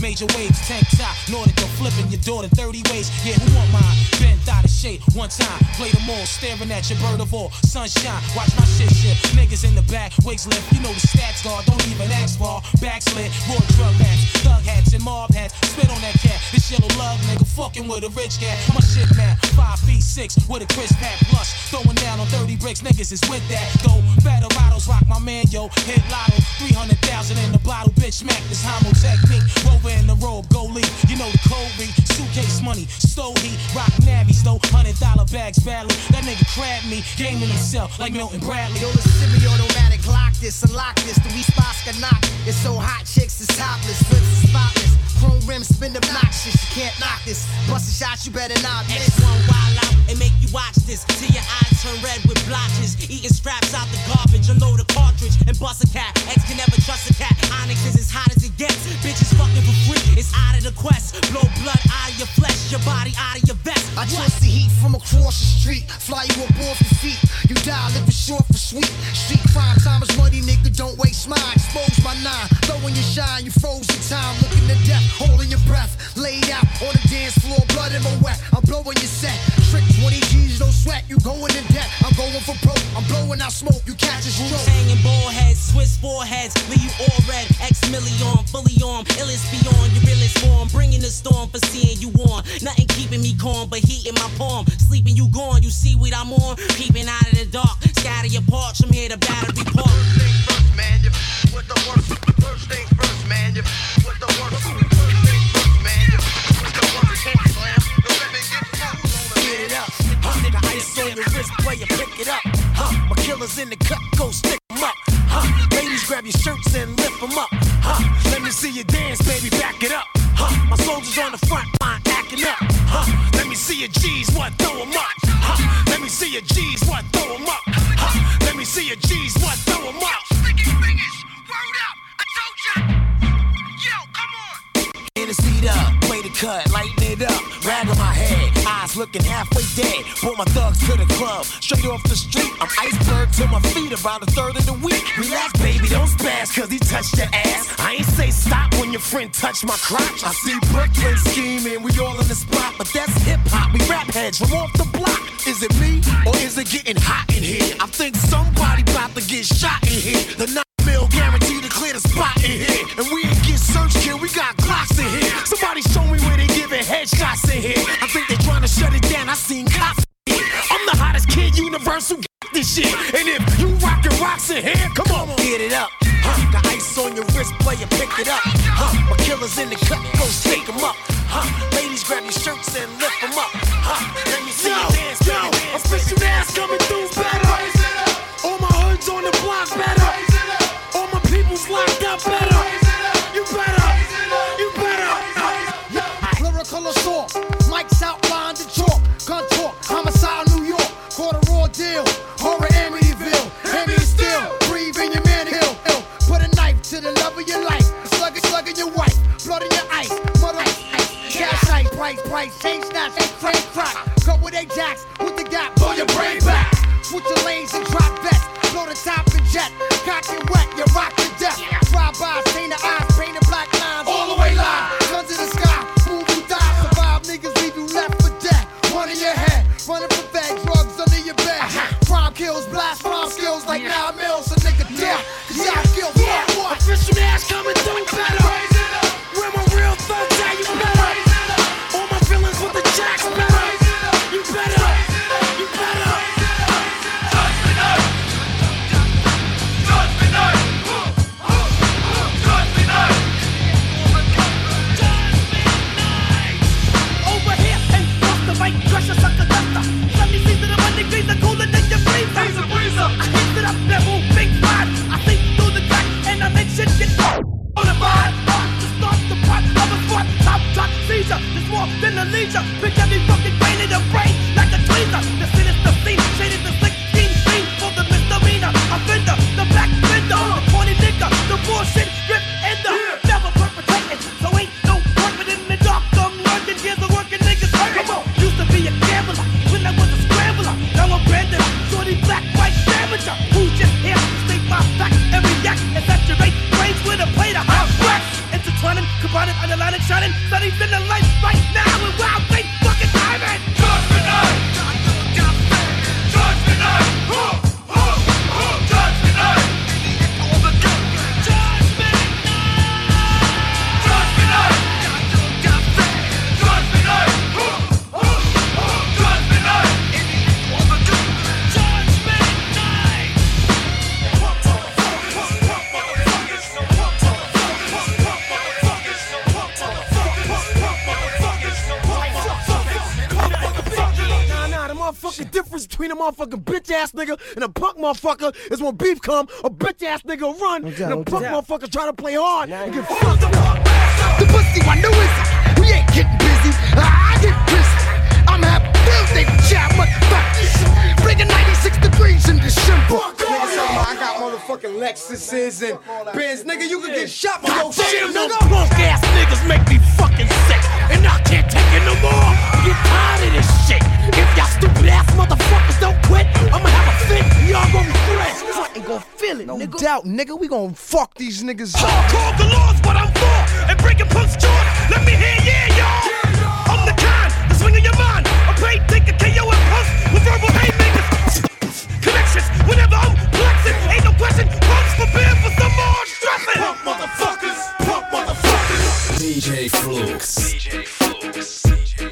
major waves, tank top, Nordic or flipping your daughter 30 ways. Yeah, who want mine? Bent out of shape, one time, play them all, staring at your bird of all. Sunshine, watch my shit shift. Niggas in the back, wigs lift, you know the stats guard, don't even ask for. Backslid, raw drug hats, thug hats and mob hats. Spit on that cat, this yellow love nigga fucking with a rich cat. My shit man, 5'6" with a crisp pack plush. Throwing down on 30 bricks, niggas is with that. Go, battle bottles, rock my man, yo. Hit lotto, 300,000 in the bottle, bitch, smack this homo technique. Rover in the robe, go leave, you know the code read. Suitcase money, stole heat, rock navies, though, $100 bags badly. That nigga crabbed me, gaming himself like Milton Bradley. Yo, the semi-automatic, lock this, unlock this, the we spots can knock. It's so hot, chicks is topless, lips is spotless. Chrome rims spin obnoxious, you can't knock this. Bustin' shots, you better not miss. X1 wild out and make you watch this till your eyes turn red with blotches. Eating straps out the garbage, unload a cartridge and bust a cat. X can never trust a cat. Onyx is as hot as it gets. Bitches fucking for free, it's out of the quest. Blow blood out of your flesh, your body out of your vest. I trust the heat from across the street, fly you up off your feet. You die living short for sweet. Street crime, time is money, nigga, don't waste mine. Expose my nine, throwing your shine, you froze your time, looking to death, holding your breath. Laid out on the dance floor, blood in my wet. I'm blowing your set. Trick 20 G's, no sweat. You going in debt. I'm going for broke. I'm blowing out smoke. You catch a stroke. Hanging ball heads, Swiss foreheads, leave you all red. X million, fully armed, illest beyond your realest form. Bringing the storm for seeing you on. Nothing keeping me calm, but heat in my palm. Sleeping you gone, you see what I'm on. Peeping out of the dark, scatter your parks. I'm here to battery park. First things first, man. You with the work. First things first, man. You with the work. First things first, man. You with the work. Slam. Let me get it up. Nigga, ice on your wrist, player, pick it up. My killers in the cut, go stick 'em up. Ladies, grab your shirts and lift 'em up. Let me see you dance, baby, back it up. My soldiers on the front line acting up. Let me see your G's, what, throw 'em up. Let me see your G's, what, throw 'em up. Let me see your G's, what, throw 'em up. Sticky fingers, word up, I told ya. Yo, come on. In the seat up, play the cut, lighten it up. Rag on my head, eyes looking halfway dead. Brought my thugs to the club, straight off the street. I'm iceberg to my feet, about a third of the week. Relax, baby, don't spaz, cause he touched your ass. I ain't say stop when your friend touched my crotch. I see Brooklyn scheming, we all in the spot. But that's hip-hop, we rap heads from off the block. Is it me, or is it getting hot in here? I think somebody about to get shot in here. The 9 mil guaranteed to clear the spot in here. And we ain't get search kill, we got Glocks in here. Somebody show me where they giving headshots in here. I think they trying to shut it down, I seen cops in here. I'm the hottest kid, Universal, got this shit. And if you rockin' rocks in here, come on, get it up. Got ice on your wrist, player, pick it up. My killers in the cut, go shake 'em up. Ladies, grab your shirts and lift 'em up. Let me see you dance, yo. Official ass coming through better. All my hoods on the block better. All my people's locked up better. You better, you better. Lyrical assault, mics outlined the chalk. Gun talk, homicide New York. Caught a raw deal, horror Amityville. Amy still, breathe in your man hill. Put a knife to the love of your life. Slugging your wife, blood in your ice. Mother ice, cash ice, price, change snatch, crank crack. Cut with Ajax, with the gap, blow your brain back. Switch your lanes and drop vest. Blow the top and jet. Cock it wet, you rock to death. Drive-by, stain the eyes, painted black lines. All the way live, guns in the sky. Move you die, survive, niggas leave you left for dead. One in your head, running for fed, drugs under your bed. Crime kills, blast rhyme skills like 9 mils. A nigga dead, cause y'all kill what? Official ass coming through better. Where my real thugs at, you better. All my villains with the jacks better. You better, you better. Crush a sucker duster. 70 feet to the 1 degrees, the cooler than your freezer. I heat it up, that whole big ride. I think through the crack and I make shit get on the vibe. To start the pot, rubber sport, top drop seizure. It's more than a leisure. Pick every fucking brain in the brain like a tweezer. The sinister scene, shaded the 16 scene for the misdemeanor. Offender, the black fender, the corny nigga, the bullshit rip ender. Never perpetrating, so ain't no purpose in the dark. I'm lurking, here's the working niggas hurting. Come on. To be a gambler when I was a scrambler. Now I'm branded, shorty black, white damager. Who's just here to state my facts and react and saturate brains with a plate of hot wax. Intertwining, Riding on the line and shining, sunny's in the lights right now, and wow, they fucking timing. Judgment night. Judgment night. Judgment night. All the judgment night. Judgment night. Judgment night. Judgment night. All the judgment night. Nah, the motherfucking difference between a motherfucking bitch ass nigga and a punk motherfucker is when beef come, a bitch ass nigga will run, and a punk motherfucker try to play hard and get fucked up. The pussy one, no easy. We ain't getting busy. I get busy. I'm happy Tuesday for child motherfuckers. Bring a 96 degrees in December. I got motherfucking Lexuses and Benz. Nigga, you can get shot for your shit, Damn, nigga. them punk ass niggas make me fucking sick. And I can't take it no more. I get tired of this shit. If y'all stupid ass motherfuckers don't quit, I'ma have a fit. Y'all gon' regret. Front and gon' feel it, No nigga. doubt, nigga. We gon' fuck these niggas up. Call the laws, what I'm for, and breaking punks jaws. Let me hear, yeah, y'all. I'm the kind, the swing of your mind. I play, take a KO and punks with verbal haymakers. Connections, whenever I'm flexing, ain't no question. Punks prepare for some more stressing. Pump motherfuckers, pump motherfuckers. DJ Flukes. DJ Flukes.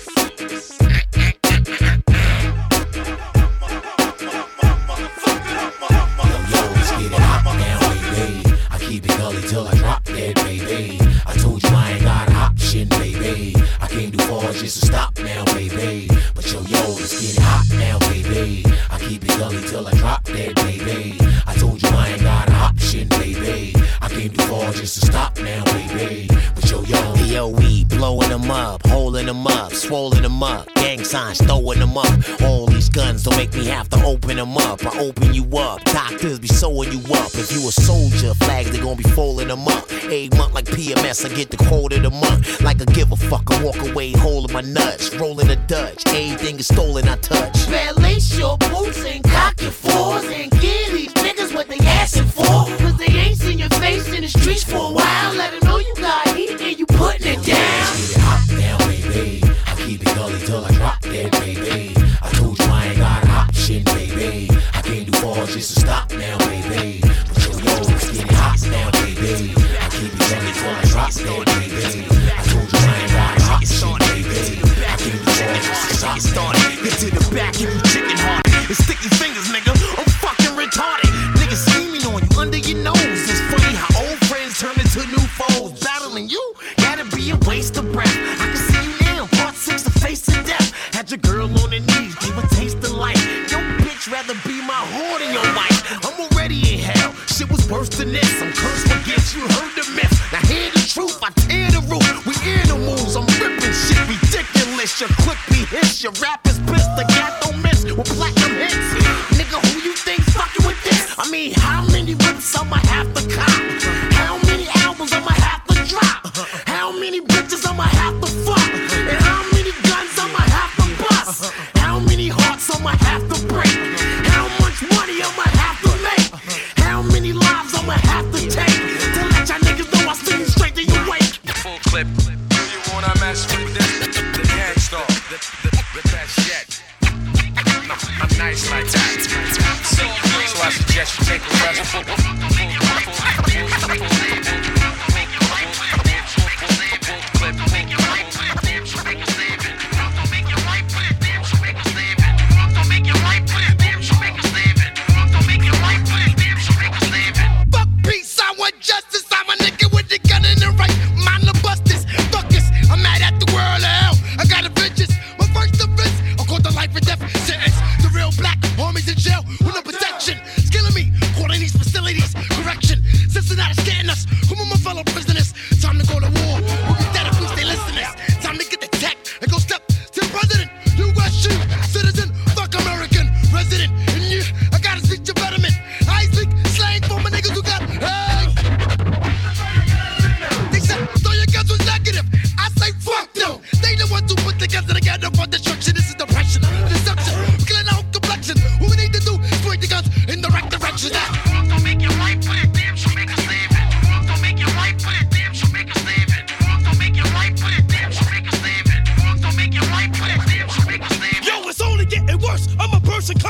Keep it gully till I drop dead, baby. I told you I ain't got an option, baby. I can't do far just to stop now, baby. But yo, let's get it hot now, baby. I keep it gully till I drop dead, baby. I told you I ain't got an option, baby. I can't do far just to stop now, baby. But yo, we blowing them up, holding them up, swollen them up, gang signs, throwing them up. All these guns don't make me have to open them up. I open you up, doctors be sewing you up. If you a soldier, flags they gon' be folding them up. A month like PMS, I get the quote of the month. Like a give a fuck, I walk away holding my nuts, rolling a Dutch. Everything is stolen, I touch. Man, lace your boots and cock your fours and give these niggas what they asking for. Cause they ain't seen your face in the streets for a while. Let them know you got heat and you putting it down. Get it hot now, baby. I keep it gully till I drop dead, baby. I told you I ain't got an option, baby. I can't do far just to stop now, baby. But yo, let's get it hot now, baby. I keep it gully till I drop dead, baby. I told you I ain't got an option, baby. I can't do far just to stop now, baby. Get to the back and you chicken hearted. It's sticky fingers, nigga. I'm fucking retarded. Niggas scheming on you under your nose. It's funny how old friends turn into new foes. Battling you gotta be a waste of breath. I can see you now, part 6 to face of death. Had your girl on her knees, gave a taste of life. Yo, bitch, rather be my whore than your wife. I'm already in hell. Shit was worse than this. I'm cursed against you, heard the myth. Now hear the truth, I tear the roof. We animals, I'm ripping shit ridiculous. Your clip be hits, your rap is pissed. The cat don't miss with platinum hits. Nigga, who you think fucking with this? I mean, how many whips I'ma have to cop? How many albums I'ma have to drop? How many bitches I'ma have to fuck? And how many guns I'ma have to bust? How many hearts I'ma have to break? How much money I'ma have to make? How many lives I'ma have to take? To let y'all niggas know I see you straight to your wake. Full clip. Do you wanna mess with this? The gangsta. The best yet. I'm nice like that. So I suggest you take a Fuck peace, I want justice. I'm a nigga with the gun in the right mind to bust this. Fuck this, I'm mad at the world of hell. I got a vengeance. My first offense, I caught the life and death sentence. The real black homies in jail with no protection. Skilling me, caught in these facilities. Correction, Cincinnati's getting us. Come on, my fellow prisoners. Time to go to war. We'll be dead if we stay listeners. Time to get the tech and go step to the president. U.S. citizen, fuck American resident. And you, I gotta speak your betterment. I speak slang for my niggas who got hey. They said throw your guns was negative. I say fuck them. They the ones who put the guns together for destruction. This is depression, deception. We killing our complexion. What we need to do is point the guns in the right direction. Don't make your life, but it damn sure make us live it. Don't make your life, but it damn sure make us live it. Don't make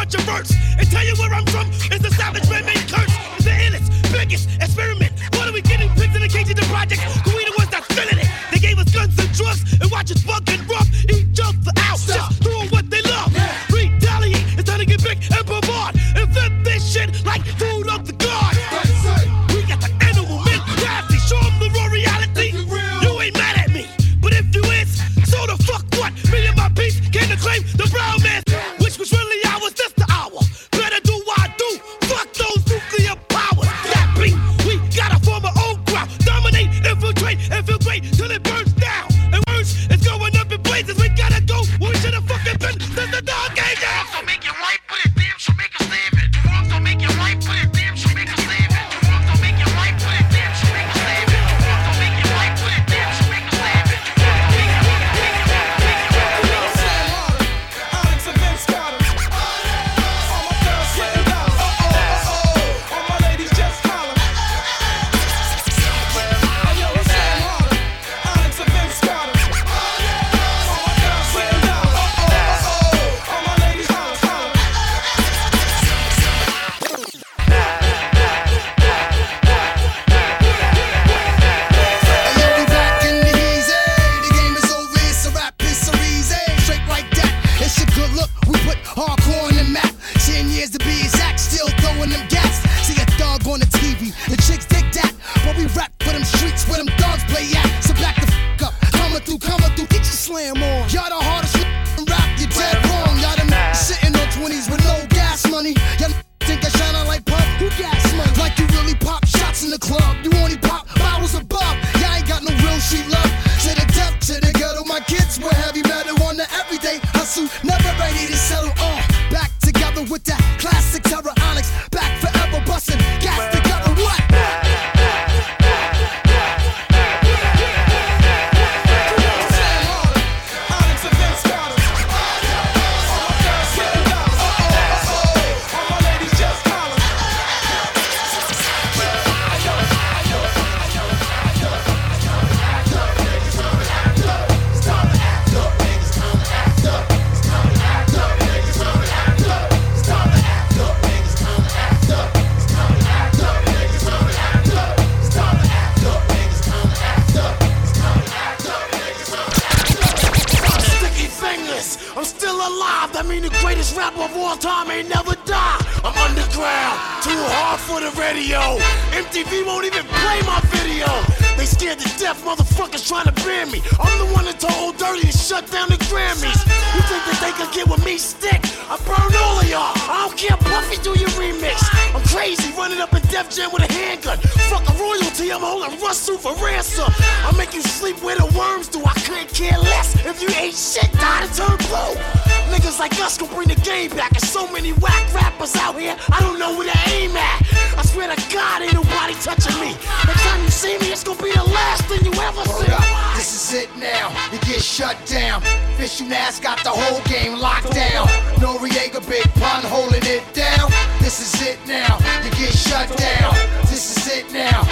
watch a verse and tell you where I'm from. It's the savage man-made curse. The illest, biggest experiment. What are we getting? Pigs in the cage of the project. Who we the ones that's filling it? They gave us guns and drugs and watch us bug and rough each other out. Just doing what they love. Retaliate. It's time to get big and bombard and flip this shit like food of the god. We got the animal mentality. Show them the raw reality. You ain't mad at me, but if you is, so the fuck what? Me and my peace came to claim the brown man, which was really ours. This the hour. Better do what I do. Fuck those nuclear powers. That beat, we gotta form our own crowd. Dominate, infiltrate till it burns down. And worse, it's going up in blazes. We gotta go where we should've fucking been since the dog age. So make it right, put it damn, so make it save it. So make it right, put it damn, so make it save it. So make it right, put it damn, so make it save it. So make it right, put it damn, so make it save it. Onyx and Vince Carter. All my girls sitting down. All my ladies just holler. Hey yo, what's Sam Harder? Onyx and Vince Carter. All my girls sitting down. All my ladies holler, holler. Hey, yo, we back in the easy. The game is over, it's a rap, it's so easy. Straight like that, it's a good look. We put hardcore on the map. 10 years to be exact, still throwing them gas. See a thug on the TV, the chicks dig that. But we rap for them streets where them dogs play at. So back the f up, coming through, get your slam on. Y'all the hardest rap, you dead wrong. Y'all them sitting on 20s with no gas money. Y'all think I shine out like pump? Who gas money? Like you really pop shots in the club. You only pop bottles above. Y'all ain't got no real street love. To the depth, to the ghetto, my kids were heavy metal on the everyday hustle. Never ready to settle. Back together with that classic terror Onyx. Back forever bustin' gas together. What? Onyx and Vince Carter. All my girls sitting down. All my ladies just holler. Sticky fingers, I'm still alive. That mean the greatest rapper of all time ain't never died. I'm underground, too hard for the radio. MTV won't even play my video. They scared to death, motherfuckers trying to ban me. I'm the one that told Old Dirty to shut down the Grammys. You think that they could get with me stick? I burn all of y'all. I don't care, Buffy, do your remix. I'm crazy, running up in Def Jam with a handgun. Fuck a royalty, I'm holding Russell for ransom. I make you sleep where the worms do. I couldn't care less if you ate shit, died and turned blue. Niggas like us gon' bring the game back. There's so many whack rappers out here, I don't know where to aim at. I swear to God, ain't nobody touching me. Next time you see me, it's gonna be the last thing you ever see. This is it now, you get shut down. Fish and Ass got the whole game locked down. Noriega, Big Pun holding it down. This is it now, you get shut down. This is it now,